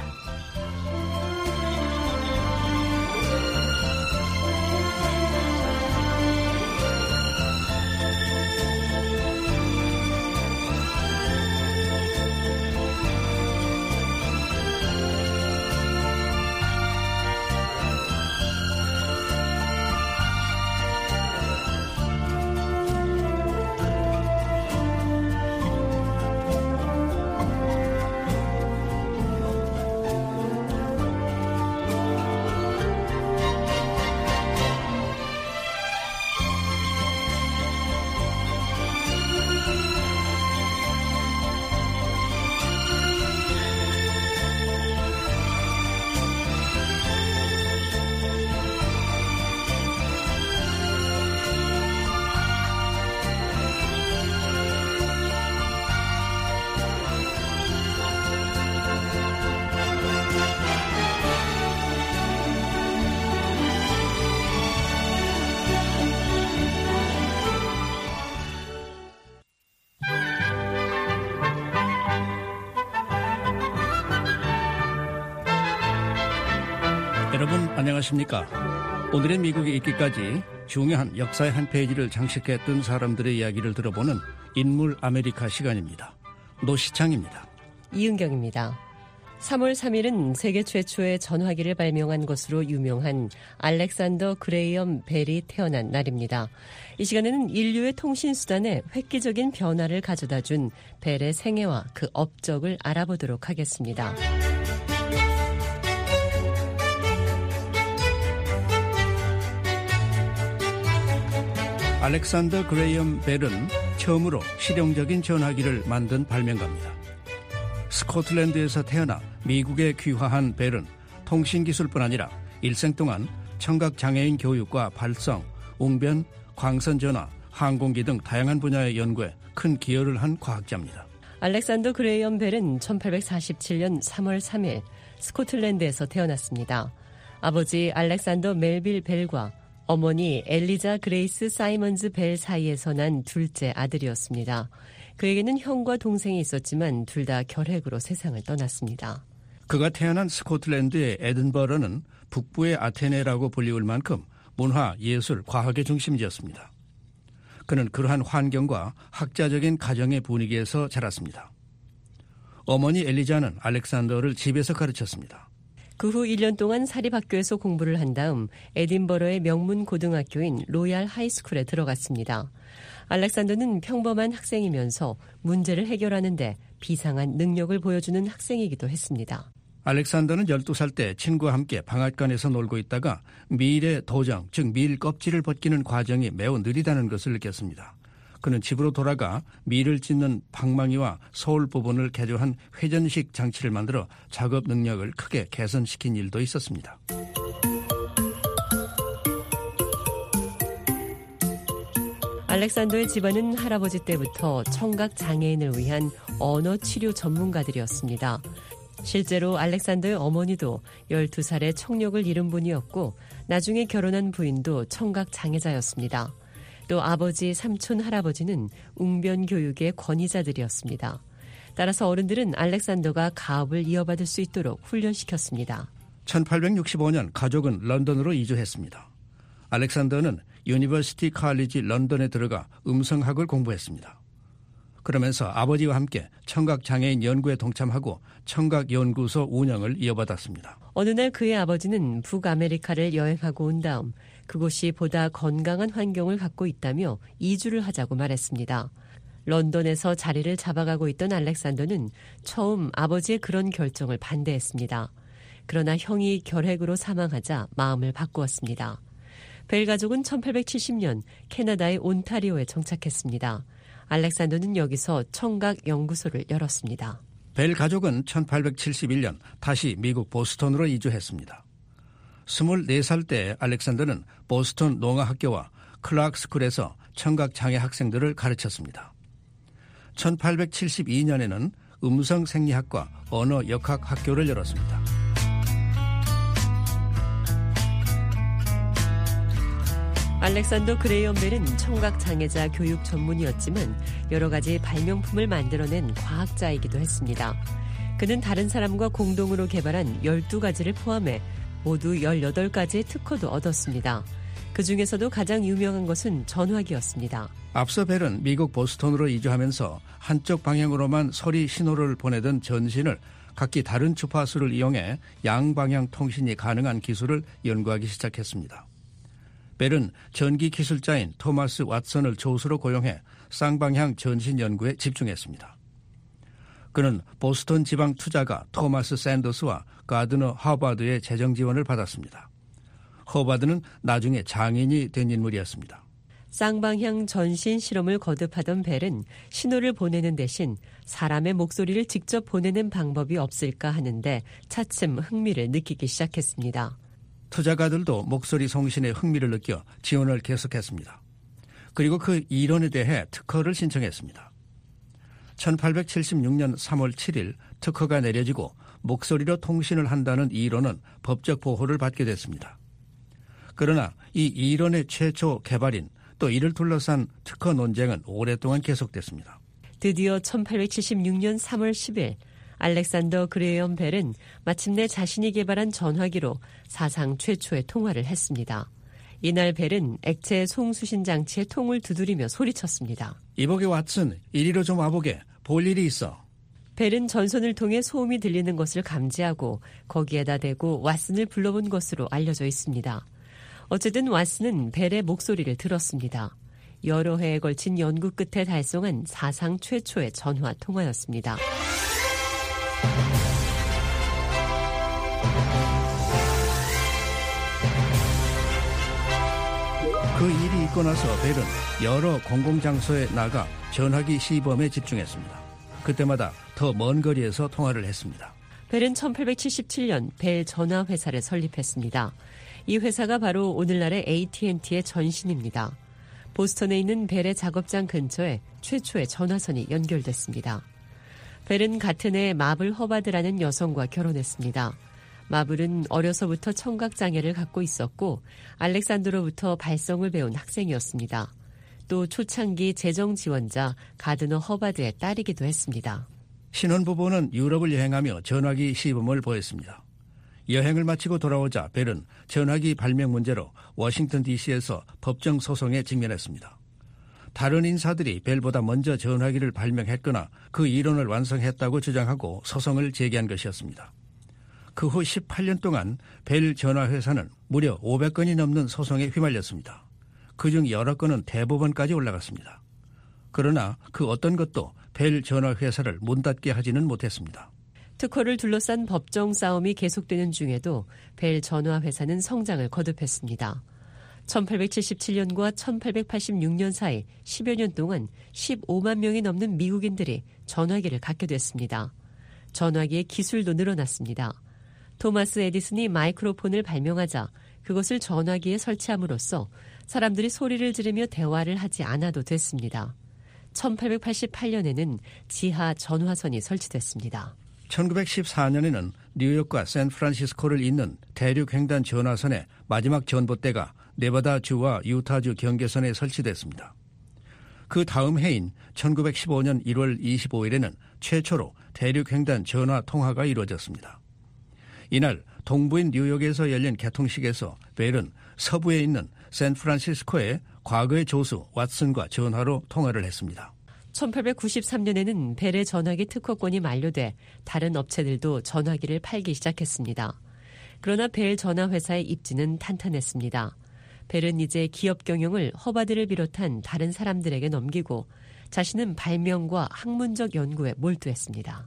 여러분 안녕하십니까? 오늘의 미국에 있기까지 중요한 역사의 한 페이지를 장식했던 사람들의 이야기를 들어보는 인물 아메리카 시간입니다. 노시창입니다. 이은경입니다. 3월 3일은 세계 최초의 전화기를 발명한 것으로 유명한 알렉산더 그레이엄 벨이 태어난 날입니다. 이 시간에는 인류의 통신수단에 획기적인 변화를 가져다준 벨의 생애와 그 업적을 알아보도록 하겠습니다. 알렉산더 그레이엄 벨은 처음으로 실용적인 전화기를 만든 발명가입니다. 스코틀랜드에서 태어나 미국에 귀화한 벨은 통신기술뿐 아니라 일생 동안 청각장애인 교육과 발성, 웅변, 광선전화, 항공기 등 다양한 분야의 연구에 큰 기여를 한 과학자입니다. 알렉산더 그레이엄 벨은 1847년 3월 3일 스코틀랜드에서 태어났습니다. 아버지 알렉산더 멜빌 벨과 어머니 엘리자 그레이스 사이먼즈 벨 사이에서 난 둘째 아들이었습니다. 그에게는 형과 동생이 있었지만 둘 다 결핵으로 세상을 떠났습니다. 그가 태어난 스코틀랜드의 에든버러는 북부의 아테네라고 불리울 만큼 문화, 예술, 과학의 중심지였습니다. 그는 그러한 환경과 학자적인 가정의 분위기에서 자랐습니다. 어머니 엘리자는 알렉산더를 집에서 가르쳤습니다. 그 후 1년 동안 사립학교에서 공부를 한 다음 에딘버러의 명문 고등학교인 로얄 하이스쿨에 들어갔습니다. 알렉산더는 평범한 학생이면서 문제를 해결하는 데 비상한 능력을 보여주는 학생이기도 했습니다. 알렉산더는 12살 때 친구와 함께 방앗간에서 놀고 있다가 밀의 도정, 즉 밀 껍질을 벗기는 과정이 매우 느리다는 것을 느꼈습니다. 그는 집으로 돌아가 밀을 찢는 방망이와 소울 부분을 개조한 회전식 장치를 만들어 작업 능력을 크게 개선시킨 일도 있었습니다. 알렉산더의 집안은 할아버지 때부터 청각 장애인을 위한 언어 치료 전문가들이었습니다. 실제로 알렉산더의 어머니도 12살에 청력을 잃은 분이었고 나중에 결혼한 부인도 청각 장애자였습니다. 또 아버지, 삼촌, 할아버지는 웅변 교육의 권위자들이었습니다. 따라서 어른들은 알렉산더가 가업을 이어받을 수 있도록 훈련시켰습니다. 1865년 가족은 런던으로 이주했습니다. 알렉산더는 유니버시티 칼리지 런던에 들어가 음성학을 공부했습니다. 그러면서 아버지와 함께 청각장애인 연구에 동참하고 청각연구소 운영을 이어받았습니다. 어느 날 그의 아버지는 북아메리카를 여행하고 온 다음 그곳이 보다 건강한 환경을 갖고 있다며 이주를 하자고 말했습니다. 런던에서 자리를 잡아가고 있던 알렉산더는 처음 아버지의 그런 결정을 반대했습니다. 그러나 형이 결핵으로 사망하자 마음을 바꾸었습니다. 벨 가족은 1870년 캐나다의 온타리오에 정착했습니다. 알렉산더는 여기서 청각연구소를 열었습니다. 벨 가족은 1871년 다시 미국 보스턴으로 이주했습니다. 24살 때 알렉산더는 보스턴 농아학교와 클락스쿨에서 청각장애 학생들을 가르쳤습니다. 1872년에는 음성생리학과 언어역학 학교를 열었습니다. 알렉산더 그레이엄 벨은 청각장애자 교육 전문이었지만 여러 가지 발명품을 만들어낸 과학자이기도 했습니다. 그는 다른 사람과 공동으로 개발한 12가지를 포함해 모두 18가지의 특허도 얻었습니다. 그중에서도 가장 유명한 것은 전화기였습니다. 앞서 벨은 미국 보스턴으로 이주하면서 한쪽 방향으로만 소리 신호를 보내던 전신을 각기 다른 주파수를 이용해 양방향 통신이 가능한 기술을 연구하기 시작했습니다. 벨은 전기 기술자인 토마스 왓슨을 조수로 고용해 쌍방향 전신 연구에 집중했습니다. 그는 보스턴 지방 투자가 토마스 샌더스와 가드너 허바드의 재정 지원을 받았습니다. 허바드는 나중에 장인이 된 인물이었습니다. 쌍방향 전신 실험을 거듭하던 벨은 신호를 보내는 대신 사람의 목소리를 직접 보내는 방법이 없을까 하는데 차츰 흥미를 느끼기 시작했습니다. 투자가들도 목소리 송신에 흥미를 느껴 지원을 계속했습니다. 그리고 그 이론에 대해 특허를 신청했습니다. 1876년 3월 7일 특허가 내려지고 목소리로 통신을 한다는 이론은 법적 보호를 받게 됐습니다. 그러나 이 이론의 최초 개발인 또 이를 둘러싼 특허 논쟁은 오랫동안 계속됐습니다. 드디어 1876년 3월 10일 알렉산더 그레이엄 벨은 마침내 자신이 개발한 전화기로 사상 최초의 통화를 했습니다. 이날 벨은 액체 송수신 장치에 통을 두드리며 소리쳤습니다. 이보게 왓슨, 이리로 좀 와보게. 볼 일이 있어. 벨은 전선을 통해 소음이 들리는 것을 감지하고 거기에다 대고 왓슨을 불러본 것으로 알려져 있습니다. 어쨌든 왓슨은 벨의 목소리를 들었습니다. 여러 해에 걸친 연구 끝에 달성한 사상 최초의 전화 통화였습니다. 그 일이 있고 나서 벨은 여러 공공장소에 나가 전화기 시범에 집중했습니다. 그때마다 더 먼 거리에서 통화를 했습니다. 벨은 1877년 벨 전화회사를 설립했습니다. 이 회사가 바로 오늘날의 AT&T의 전신입니다. 보스턴에 있는 벨의 작업장 근처에 최초의 전화선이 연결됐습니다. 벨은 같은 해 마블 허바드라는 여성과 결혼했습니다. 마블은 어려서부터 청각장애를 갖고 있었고 알렉산더로부터 발성을 배운 학생이었습니다. 또 초창기 재정지원자 가드너 허바드의 딸이기도 했습니다. 신혼부부는 유럽을 여행하며 전화기 시범을 보였습니다. 여행을 마치고 돌아오자 벨은 전화기 발명 문제로 워싱턴 DC에서 법정 소송에 직면했습니다. 다른 인사들이 벨보다 먼저 전화기를 발명했거나 그 이론을 완성했다고 주장하고 소송을 제기한 것이었습니다. 그 후 18년 동안 벨 전화회사는 무려 500건이 넘는 소송에 휘말렸습니다. 그중 여러 건은 대법원까지 올라갔습니다. 그러나 그 어떤 것도 벨 전화회사를 문 닫게 하지는 못했습니다. 특허를 둘러싼 법정 싸움이 계속되는 중에도 벨 전화회사는 성장을 거듭했습니다. 1877년과 1886년 사이 10여 년 동안 15만 명이 넘는 미국인들이 전화기를 갖게 됐습니다. 전화기의 기술도 늘어났습니다. 토마스 에디슨이 마이크로폰을 발명하자 그것을 전화기에 설치함으로써 사람들이 소리를 지르며 대화를 하지 않아도 됐습니다. 1888년에는 지하 전화선이 설치됐습니다. 1914년에는 뉴욕과 샌프란시스코를 잇는 대륙횡단 전화선의 마지막 전봇대가 네바다주와 유타주 경계선에 설치됐습니다. 그 다음 해인 1915년 1월 25일에는 최초로 대륙횡단 전화 통화가 이루어졌습니다. 이날 동부인 뉴욕에서 열린 개통식에서 벨은 서부에 있는 샌프란시스코의 과거의 조수 왓슨과 전화로 통화를 했습니다. 1893년에는 벨의 전화기 특허권이 만료돼 다른 업체들도 전화기를 팔기 시작했습니다. 그러나 벨 전화회사의 입지는 탄탄했습니다. 벨은 이제 기업 경영을 허바드를 비롯한 다른 사람들에게 넘기고 자신은 발명과 학문적 연구에 몰두했습니다.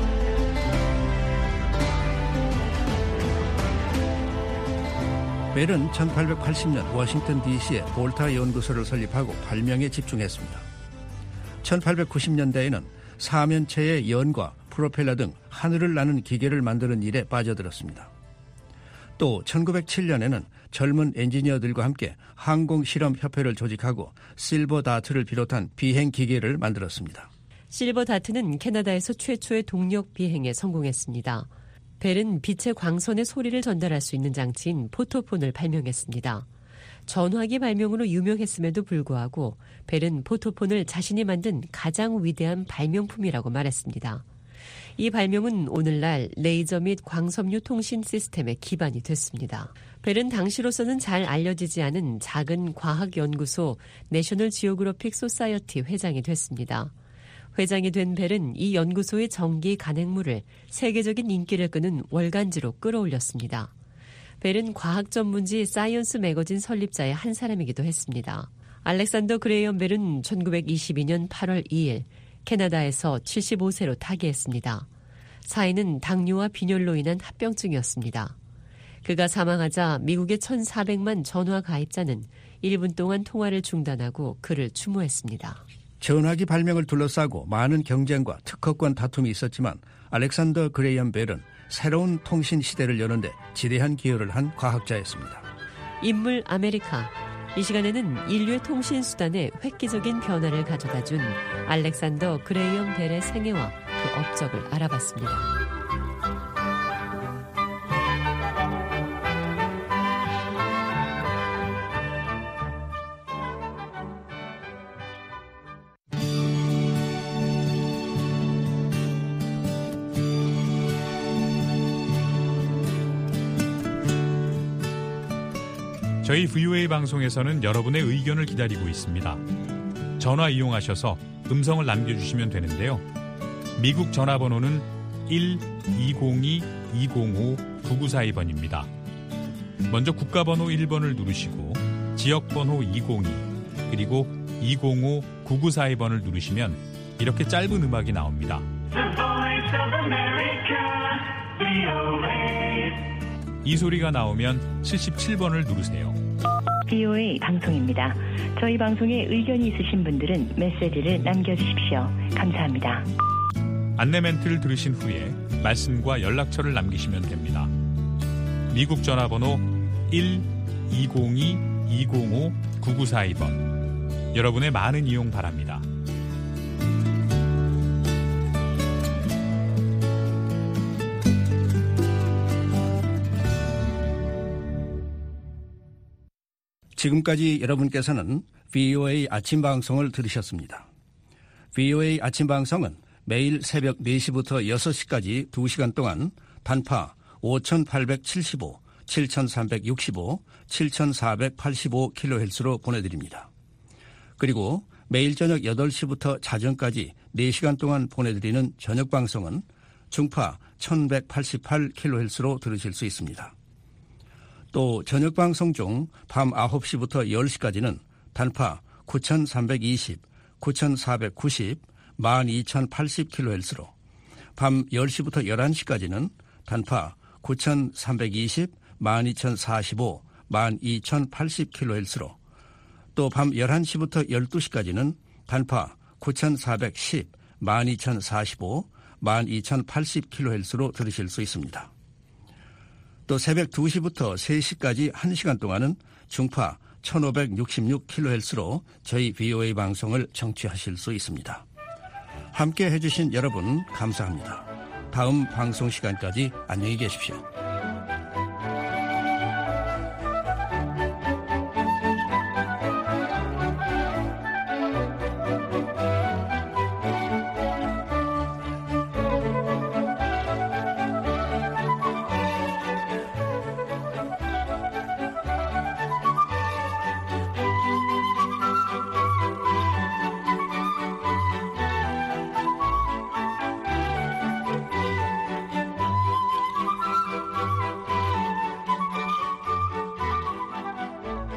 벨은 1880년 워싱턴 DC에 볼타 연구소를 설립하고 발명에 집중했습니다. 1890년대에는 사면체의 연과 프로펠러 등 하늘을 나는 기계를 만드는 일에 빠져들었습니다. 또 1907년에는 젊은 엔지니어들과 함께 항공실험협회를 조직하고 실버 다트를 비롯한 비행 기계를 만들었습니다. 실버 다트는 캐나다에서 최초의 동력 비행에 성공했습니다. 벨은 빛의 광선의 소리를 전달할 수 있는 장치인 포토폰을 발명했습니다. 전화기 발명으로 유명했음에도 불구하고 벨은 포토폰을 자신이 만든 가장 위대한 발명품이라고 말했습니다. 이 발명은 오늘날 레이저 및 광섬유 통신 시스템의 기반이 됐습니다. 벨은 당시로서는 잘 알려지지 않은 작은 과학연구소 내셔널 지오그래픽 소사이어티 회장이 됐습니다. 회장이 된 벨은 이 연구소의 정기 간행물을 세계적인 인기를 끄는 월간지로 끌어올렸습니다. 벨은 과학 전문지 사이언스 매거진 설립자의 한 사람이기도 했습니다. 알렉산더 그레이엄 벨은 1922년 8월 2일 캐나다에서 75세로 타계했습니다. 사인은 당뇨와 빈혈로 인한 합병증이었습니다. 그가 사망하자 미국의 1,400만 전화 가입자는 1분 동안 통화를 중단하고 그를 추모했습니다. 전화기 발명을 둘러싸고 많은 경쟁과 특허권 다툼이 있었지만 알렉산더 그레이엄 벨은 새로운 통신 시대를 여는데 지대한 기여를 한 과학자였습니다. 인물 아메리카. 이 시간에는 인류의 통신 수단에 획기적인 변화를 가져다준 알렉산더 그레이엄 벨의 생애와 그 업적을 알아봤습니다. 저희 VOA 방송에서는 여러분의 의견을 기다리고 있습니다. 전화 이용하셔서 음성을 남겨주시면 되는데요. 미국 전화번호는 1-202-205-9942번입니다. 먼저 국가번호 1번을 누르시고 지역번호 202 그리고 205-9942번을 누르시면 이렇게 짧은 음악이 나옵니다. 이 소리가 나오면 77번을 누르세요. VOA 방송입니다. 저희 방송에 의견이 있으신 분들은 메시지를 남겨주십시오. 감사합니다. 안내 멘트를 들으신 후에 말씀과 연락처를 남기시면 됩니다. 미국 전화번호 1-202-205-9942번. 여러분의 많은 이용 바랍니다. 지금까지 여러분께서는 VOA 아침 방송을 들으셨습니다. VOA 아침 방송은 매일 새벽 4시부터 6시까지 2시간 동안 단파 5875, 7365, 7485kHz로 보내드립니다. 그리고 매일 저녁 8시부터 자정까지 4시간 동안 보내드리는 저녁 방송은 중파 1188kHz로 들으실 수 있습니다. 또 저녁 방송 중 밤 9시부터 10시까지는 단파 9320, 9490, 12080kHz로 밤 10시부터 11시까지는 단파 9320, 12045, 12080kHz로 또 밤 11시부터 12시까지는 단파 9410, 12045, 12080kHz로 들으실 수 있습니다. 또 새벽 2시부터 3시까지 1시간 동안은 중파 1566kHz로 저희 VOA 방송을 청취하실 수 있습니다. 함께 해주신 여러분 감사합니다. 다음 방송 시간까지 안녕히 계십시오.